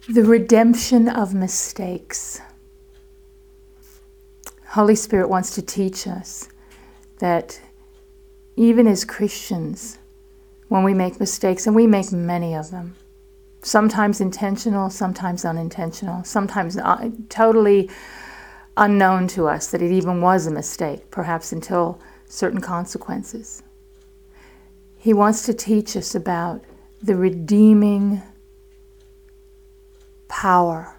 The redemption of mistakes. Holy Spirit wants to teach us that even as Christians, when we make mistakes, and we make many of them, sometimes intentional, sometimes unintentional, sometimes totally unknown to us that it even was a mistake, perhaps until certain consequences. He wants to teach us about the redeeming power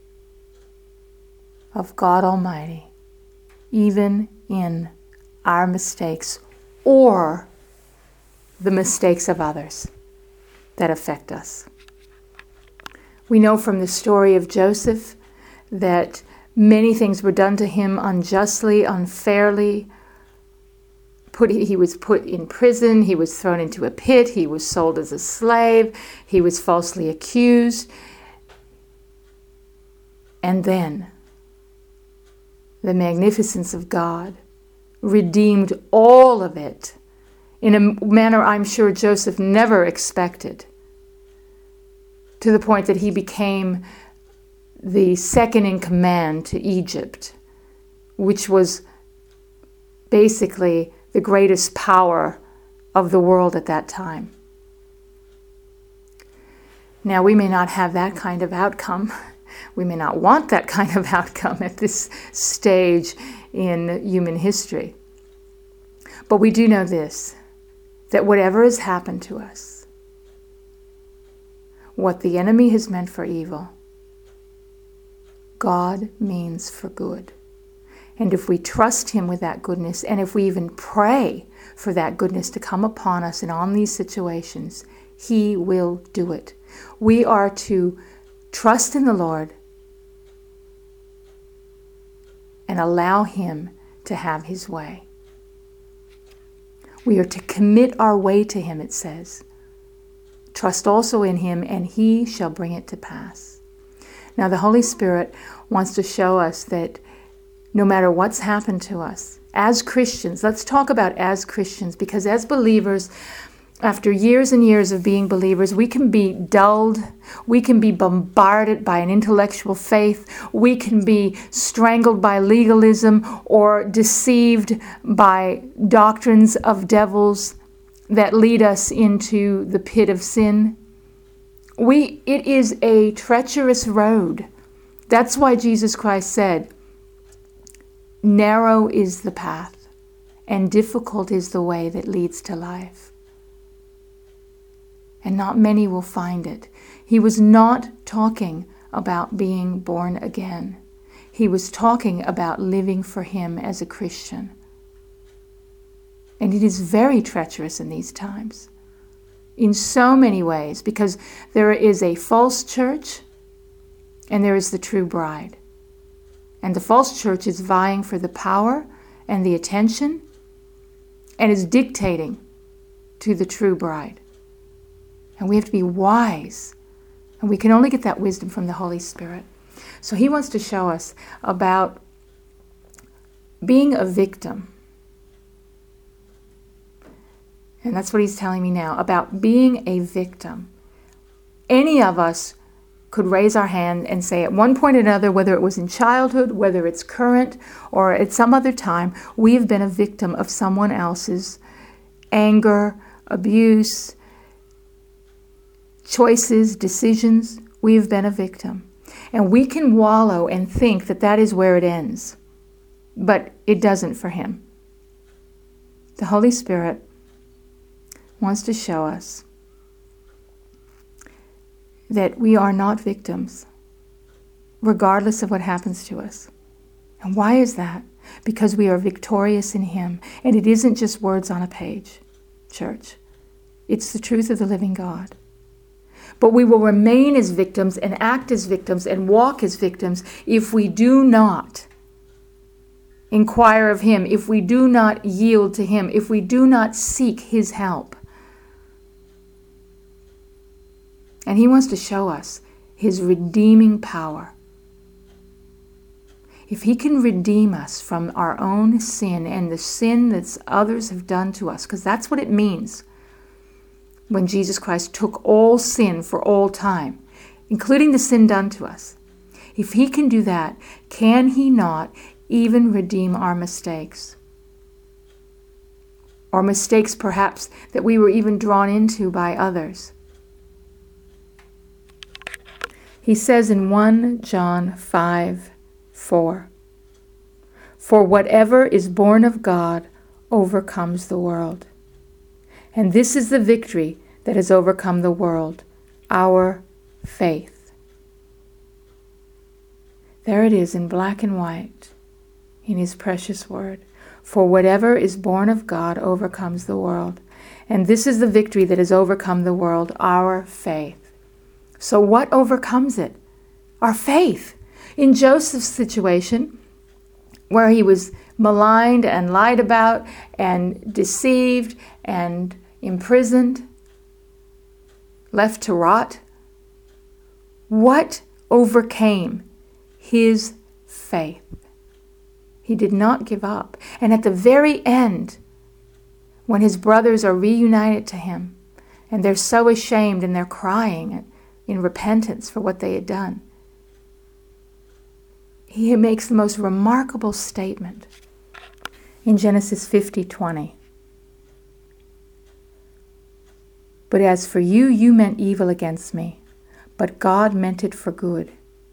of God Almighty, even in our mistakes or the mistakes of others that affect us. We know from the story of Joseph that many things were done to him unjustly, unfairly. He was put in prison, he was thrown into a pit, he was sold as a slave, he was falsely accused. And then the magnificence of God redeemed all of it in a manner I'm sure Joseph never expected, to the point that he became the second in command to Egypt, which was basically the greatest power of the world at that time. Now, we may not have that kind of outcome. We may not want that kind of outcome at this stage in human history. But we do know this, that whatever has happened to us, what the enemy has meant for evil, God means for good. And if we trust Him with that goodness, and if we even pray for that goodness to come upon us and on these situations, He will do it. We are to trust in the Lord and allow Him to have His way. We are to commit our way to Him, it says. Trust also in Him, and He shall bring it to pass. Now, the Holy Spirit wants to show us that no matter what's happened to us, as Christians, let's talk about as Christians, because as believers, after years and years of being believers, we can be dulled, we can be bombarded by an intellectual faith, we can be strangled by legalism or deceived by doctrines of devils that lead us into the pit of sin. It is a treacherous road. That's why Jesus Christ said, narrow is the path, and difficult is the way that leads to life. And not many will find it. He was not talking about being born again. He was talking about living for Him as a Christian. And it is very treacherous in these times, in so many ways, because there is a false church and there is the true bride. And the false church is vying for the power and the attention and is dictating to the true bride. And we have to be wise. And we can only get that wisdom from the Holy Spirit. So He wants to show us about being a victim. And that's what He's telling me now, about being a victim. Any of us could raise our hand and say at one point or another, whether it was in childhood, whether it's current, or at some other time, we have been a victim of someone else's anger, abuse, choices, decisions. We have been a victim. And we can wallow and think that that is where it ends. But it doesn't for Him. The Holy Spirit wants to show us that we are not victims, regardless of what happens to us. And why is that? Because we are victorious in Him. And it isn't just words on a page, church. It's the truth of the living God. But we will remain as victims and act as victims and walk as victims if we do not inquire of Him, if we do not yield to Him, if we do not seek His help. And He wants to show us His redeeming power. If He can redeem us from our own sin and the sin that others have done to us, because that's what it means when Jesus Christ took all sin for all time. including the sin done to us, if he can do that, can he not even redeem our mistakes? Or mistakes perhaps that we were even drawn into by others. He says in 1 John 5:4, "For whatever is born of God overcomes the world. And this is the victory that has overcome the world, our faith." There it is in black and white in his precious word. For whatever is born of God overcomes the world. And this is the victory that has overcome the world, our faith. So what overcomes it? Our faith. In Joseph's situation, where he was maligned and lied about and deceived and imprisoned, left to rot, what overcame his faith? He did not give up. And at the very end, when his brothers are reunited to him, and they're so ashamed and they're crying in repentance for what they had done, he makes the most remarkable statement in Genesis 50:20. "But as for you, you meant evil against me, but God meant it for good,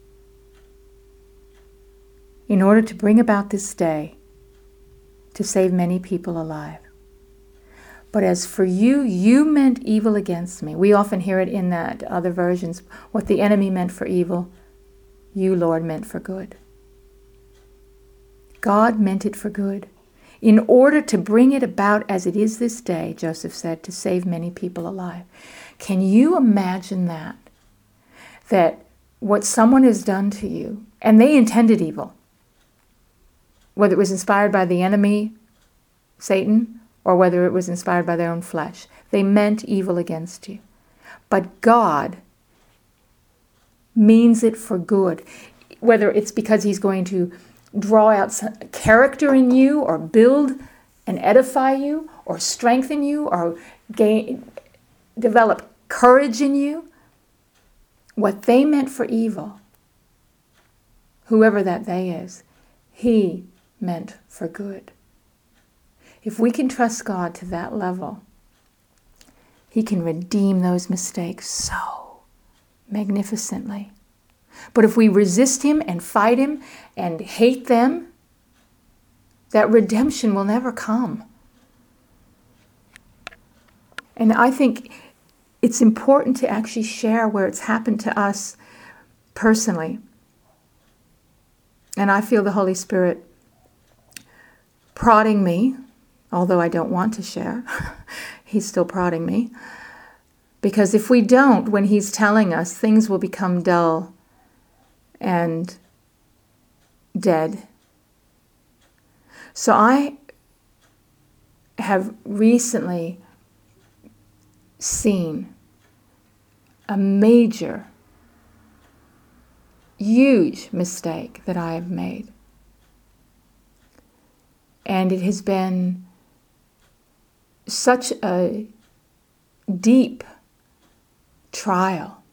in order to bring about this day to save many people alive. But as for you, you meant evil against me." We often hear it in that other versions. What the enemy meant for evil, you, Lord, meant for good. God meant it for good, in order to bring it about as it is this day, Joseph said, to save many people alive. Can you imagine that? That what someone has done to you, and they intended evil, whether it was inspired by the enemy, Satan, or whether it was inspired by their own flesh. They meant evil against you. But God means it for good, whether it's because he's going to draw out some character in you, or build and edify you, or strengthen you, or develop courage in you. What they meant for evil, whoever that they is, he meant for good. If we can trust God to that level, he can redeem those mistakes so magnificently. But if we resist him and fight him and hate them, that redemption will never come. And I think it's important to actually share where it's happened to us personally. And I feel the Holy Spirit prodding me, although I don't want to share. He's still prodding me. Because if we don't, when he's telling us, things will become dull and dead. So I have recently seen a major, huge mistake that I have made. And it has been such a deep trial,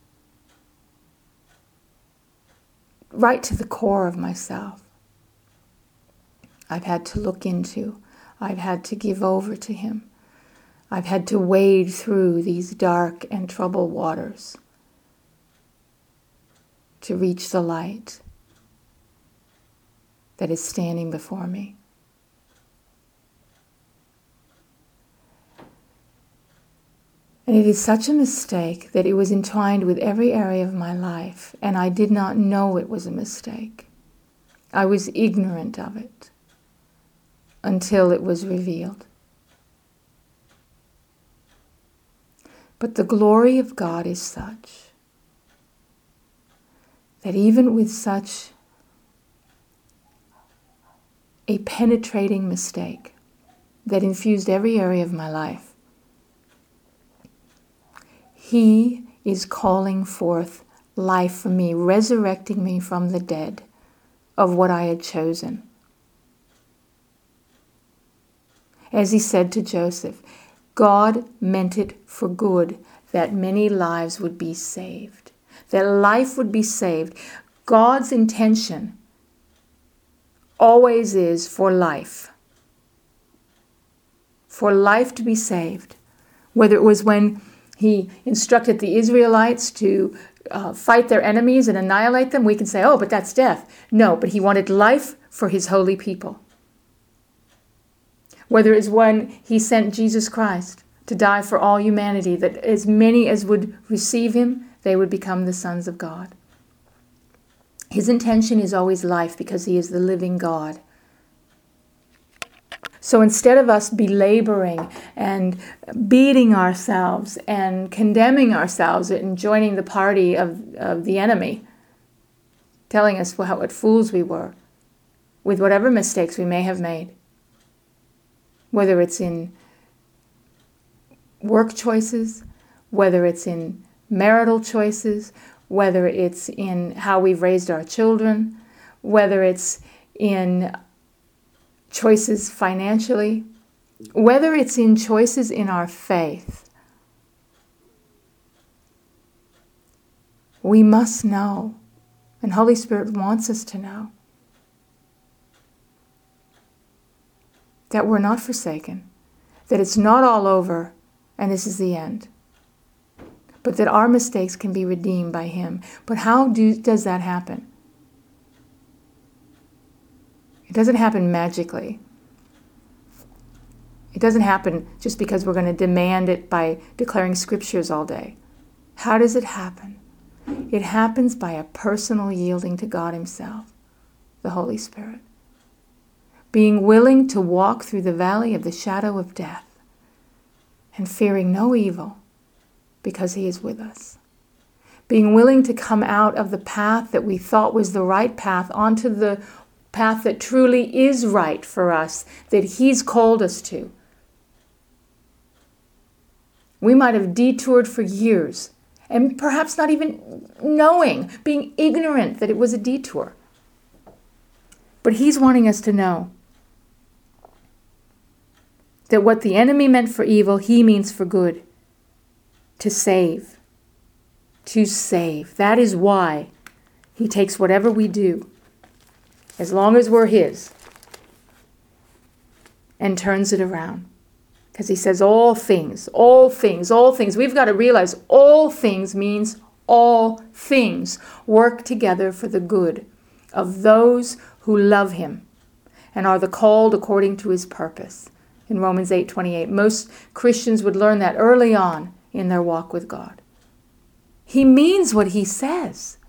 right to the core of myself. I've had to look into, I've had to give over to him. I've had to wade through these dark and troubled waters to reach the light that is standing before me. And it is such a mistake that it was entwined with every area of my life, and I did not know it was a mistake. I was ignorant of it until it was revealed. But the glory of God is such that even with such a penetrating mistake that infused every area of my life, he is calling forth life for me, resurrecting me from the dead of what I had chosen. As he said to Joseph, God meant it for good, that many lives would be saved. that life would be saved. God's intention always is for life to be saved. Whether it was when he instructed the Israelites to fight their enemies and annihilate them, we can say, oh, but that's death. No, but he wanted life for his holy people. Whether it's when he sent Jesus Christ to die for all humanity, that as many as would receive him, they would become the sons of God. His intention is always life because he is the living God. So instead of us belaboring and beating ourselves and condemning ourselves and joining the party of the enemy, telling us what fools we were, with whatever mistakes we may have made, whether it's in work choices, whether it's in marital choices, whether it's in how we've raised our children, whether it's in choices financially, whether it's in choices in our faith, we must know, and Holy Spirit wants us to know, that we're not forsaken, that it's not all over and this is the end, but that our mistakes can be redeemed by him. But how does that happen? It doesn't happen magically. It doesn't happen just because we're going to demand it by declaring scriptures all day. How does it happen? It happens by a personal yielding to God himself, the Holy Spirit. Being willing to walk through the valley of the shadow of death and fearing no evil because he is with us. Being willing to come out of the path that we thought was the right path onto the path that truly is right for us, that he's called us to. We might have detoured for years, and perhaps not even knowing, being ignorant that it was a detour. But he's wanting us to know that what the enemy meant for evil, he means for good. To save. To save. That is why he takes whatever we do, as long as we're his, and turns it around. Because he says all things, all things, all things. We've got to realize all things means all things work together for the good of those who love him and are the called according to his purpose. In Romans 8:28, most Christians would learn that early on in their walk with God. He means what he says.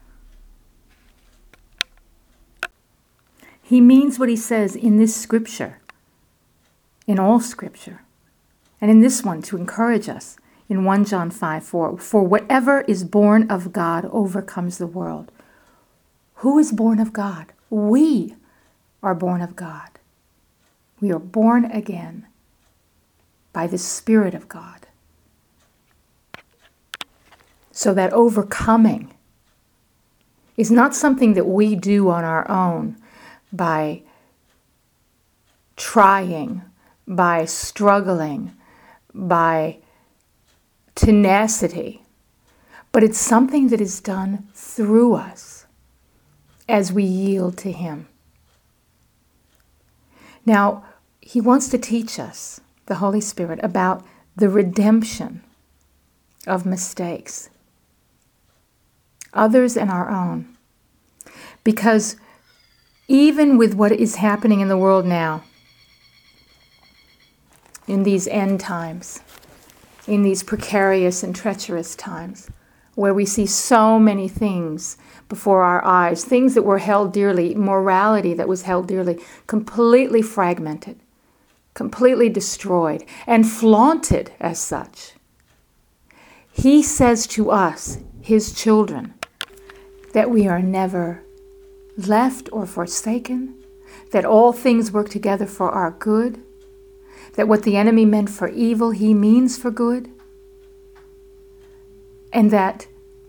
He means what he says in this scripture, in all scripture, and in this one to encourage us in 1 John 5:4. For whatever is born of God overcomes the world. Who is born of God? We are born of God. We are born again by the Spirit of God. So that overcoming is not something that we do on our own by trying, by struggling, by tenacity, but it's something that is done through us as we yield to him. Now, he wants to teach us, the Holy Spirit, about the redemption of mistakes, others and our own. Because even with what is happening in the world now, in these end times, in these precarious and treacherous times, where we see so many things before our eyes, things that were held dearly, morality that was held dearly, completely fragmented, completely destroyed, and flaunted as such. He says to us, his children, that we are never left or forsaken, that all things work together for our good, that what the enemy meant for evil, he means for good, and that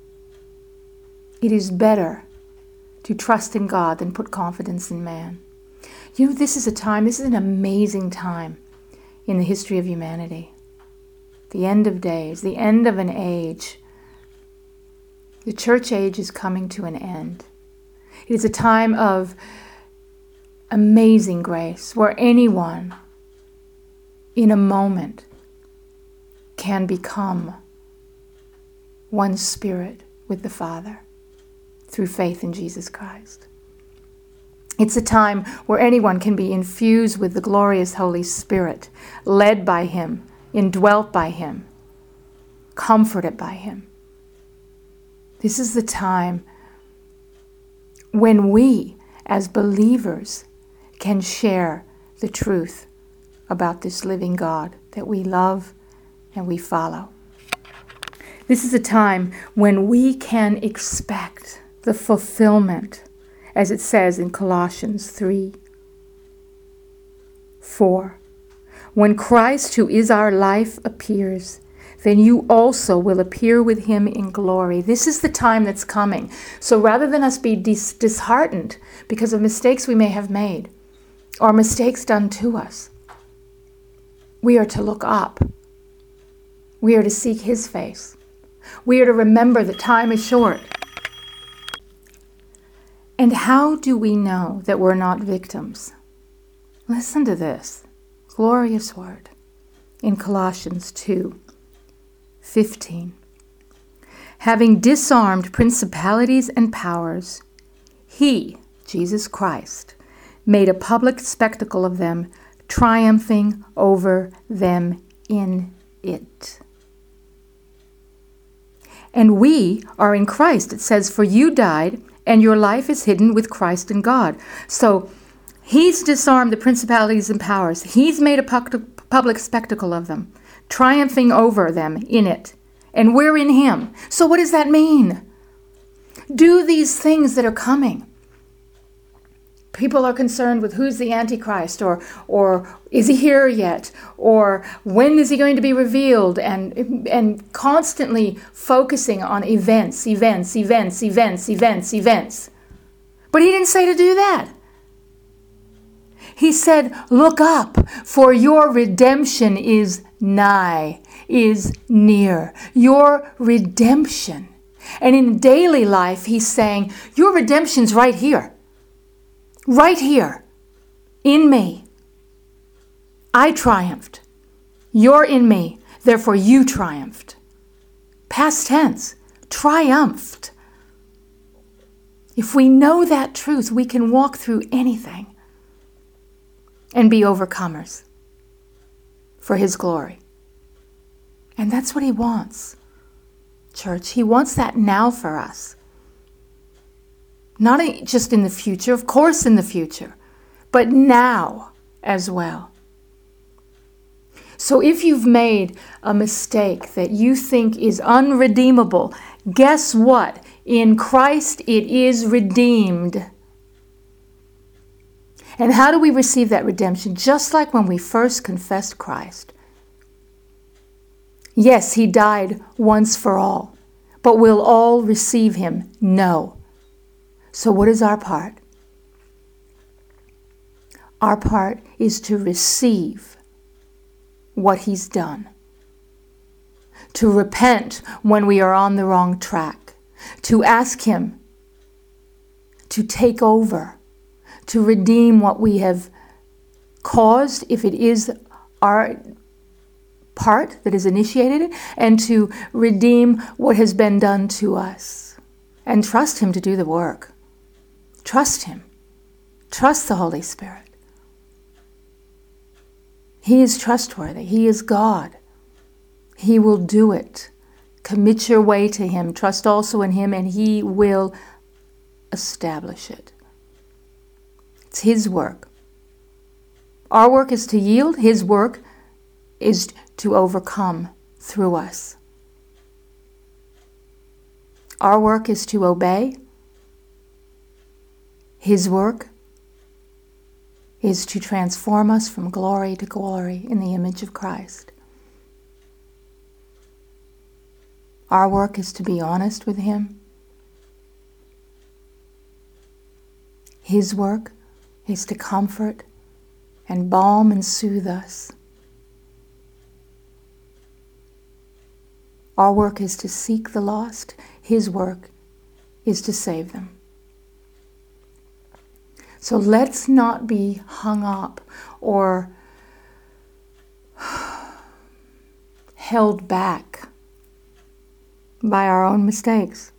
it is better to trust in God than put confidence in man. You know, this is an amazing time in the history of humanity. The end of days, the end of an age. The church age is coming to an end. It is a time of amazing grace where anyone in a moment can become one spirit with the Father through faith in Jesus Christ. It's a time where anyone can be infused with the glorious Holy Spirit, led by Him, indwelt by Him, comforted by Him. This is the time when we, as believers, can share the truth about this living God that we love and we follow. This is a time when we can expect the fulfillment, as it says in Colossians 3:4. When Christ, who is our life, appears, then you also will appear with Him in glory. This is the time that's coming. So rather than us be disheartened because of mistakes we may have made or mistakes done to us, we are to look up. We are to seek His face. We are to remember that time is short. And how do we know that we're not victims? Listen to this glorious word in Colossians 2:15. Having disarmed principalities and powers, He, Jesus Christ, made a public spectacle of them, triumphing over them in it. And we are in Christ. It says, for you died, and your life is hidden with Christ in God. So He's disarmed the principalities and powers. He's made a public spectacle of them, triumphing over them in it. And we're in Him. So what does that mean? Do these things that are coming. People are concerned with who's the Antichrist, or is he here yet, or when is he going to be revealed, and constantly focusing on events. But He didn't say to do that. He said, look up, for your redemption is nigh, is near. Your redemption. And in daily life, He's saying, your redemption's right here. Right here, in me. I triumphed. You're in me, therefore you triumphed. Past tense, triumphed. If we know that truth, we can walk through anything and be overcomers for His glory. And that's what He wants, church. He wants that now for us. Not just in the future, of course in the future, but now as well. So if you've made a mistake that you think is unredeemable, guess what? In Christ it is redeemed. And how do we receive that redemption? Just like when we first confessed Christ. Yes, He died once for all, but will all receive Him? No. So what is our part? Our part is to receive what He's done. To repent when we are on the wrong track. To ask Him to take over. To redeem what we have caused, if it is our part that has initiated it. And to redeem what has been done to us. And trust Him to do the work. Trust Him. Trust the Holy Spirit. He is trustworthy. He is God. He will do it. Commit your way to Him. Trust also in Him, and He will establish it. It's His work. Our work is to yield. His work is to overcome through us. Our work is to obey. His work is to transform us from glory to glory in the image of Christ. Our work is to be honest with Him. His work is to comfort and balm and soothe us. Our work is to seek the lost. His work is to save them. So let's not be hung up or held back by our own mistakes.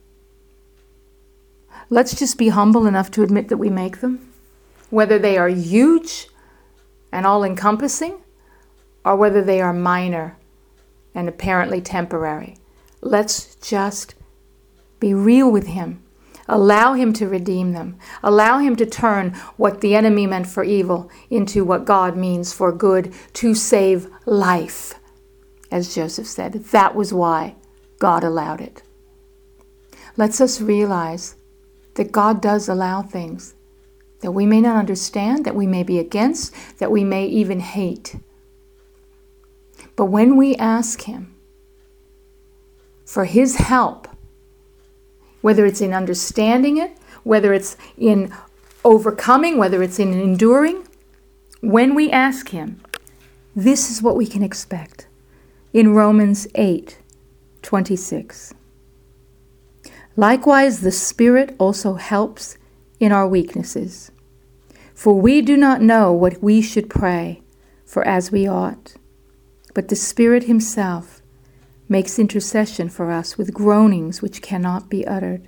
Let's just be humble enough to admit that we make them, whether they are huge and all-encompassing, or whether they are minor and apparently temporary. Let's just be real with Him. Allow Him to redeem them. Allow Him to turn what the enemy meant for evil into what God means for good, to save life. As Joseph said, that was why God allowed it. Let's us realize that God does allow things that we may not understand, that we may be against, that we may even hate. But when we ask Him for His help, whether it's in understanding it, whether it's in overcoming, whether it's in enduring, when we ask Him, this is what we can expect. In Romans 8:26. Likewise, the Spirit also helps in our weaknesses. For we do not know what we should pray for as we ought, but the Spirit Himself makes intercession for us with groanings which cannot be uttered.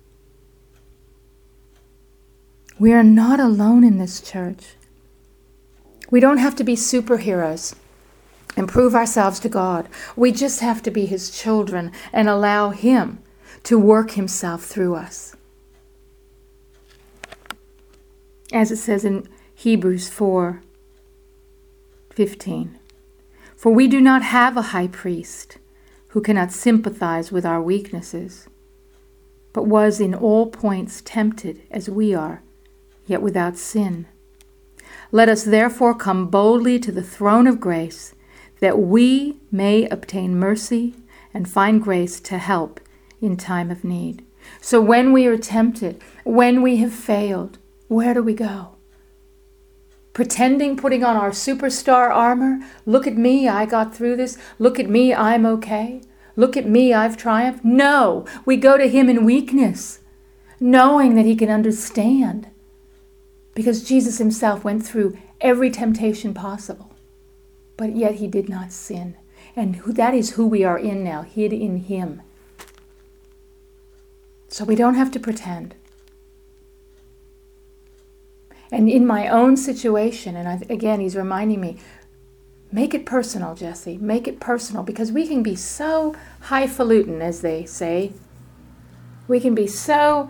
We are not alone in this church. We don't have to be superheroes and prove ourselves to God. We just have to be His children and allow Him to work Himself through us. As it says in Hebrews 4:15, for we do not have a high priest who cannot sympathize with our weaknesses, but was in all points tempted as we are, yet without sin. Let us therefore come boldly to the throne of grace, that we may obtain mercy and find grace to help in time of need. So when we are tempted, when we have failed, where do we go? Pretending, putting on our superstar armor? Look at me, I got through this. Look at me, I'm okay. Look at me, I've triumphed. No, we go to Him in weakness, knowing that He can understand, because Jesus Himself went through every temptation possible, but yet He did not sin. And that is who we are in now, hid in Him. So we don't have to pretend. And in my own situation, and again, He's reminding me, make it personal, Jesse. Make it personal, because we can be so highfalutin, as they say. We can be so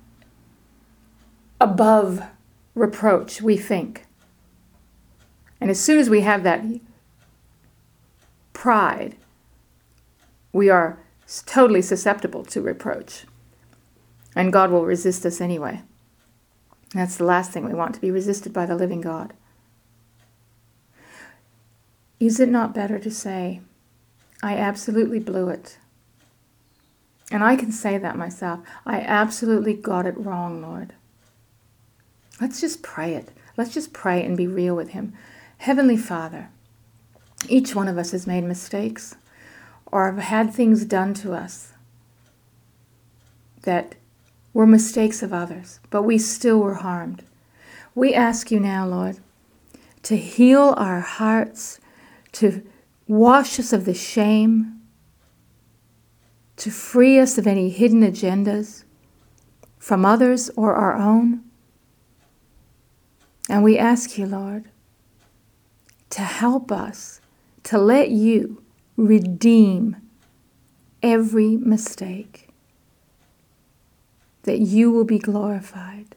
above reproach, we think. And as soon as we have that pride, we are totally susceptible to reproach. And God will resist us anyway. That's the last thing we want, to be resisted by the living God. Is it not better to say, I absolutely blew it? And I can say that myself. I absolutely got it wrong, Lord. Let's just pray it. Let's just pray and be real with Him. Heavenly Father, each one of us has made mistakes or have had things done to us that were mistakes of others, but we still were harmed. We ask You now, Lord, to heal our hearts, to wash us of the shame, to free us of any hidden agendas from others or our own. And we ask You, Lord, to help us to let You redeem every mistake, that You will be glorified,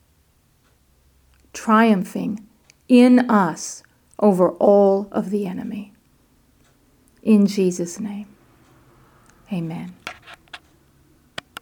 triumphing in us over all of the enemy. In Jesus' name, amen.